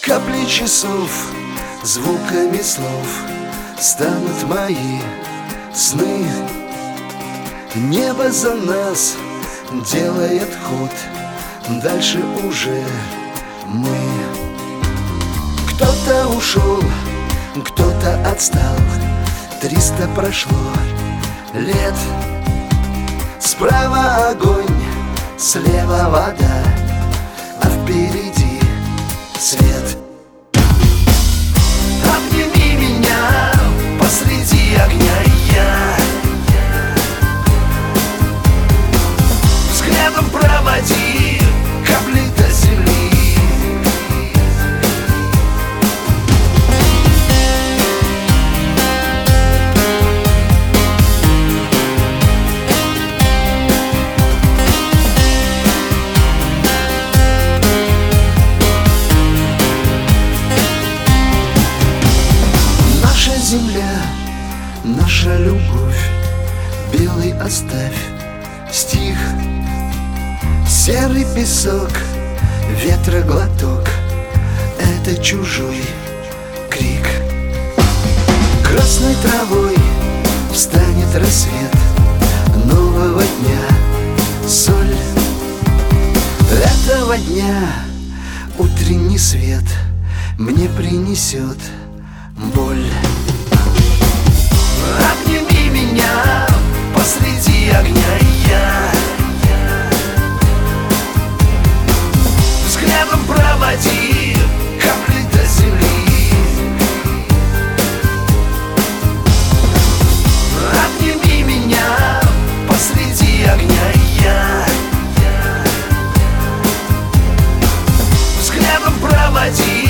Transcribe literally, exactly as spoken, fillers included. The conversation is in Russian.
Капли часов, звуками слов станут мои сны. Небо за нас делает ход, дальше уже мы. Кто-то ушел, кто-то отстал, триста прошло лет. Справа огонь, слева вода, а впереди свет. Обними меня посреди огня, я взглядом проводи капли до земли. Земля, наша любовь, белый оставь стих. Серый песок, ветра глоток, это чужой крик. Красной травой встанет рассвет нового дня, соль этого дня. Утренний свет мне принесет боль. Обними меня посреди огня, я взглядом проводи капли до земли. Обними меня посреди огня, я взглядом проводи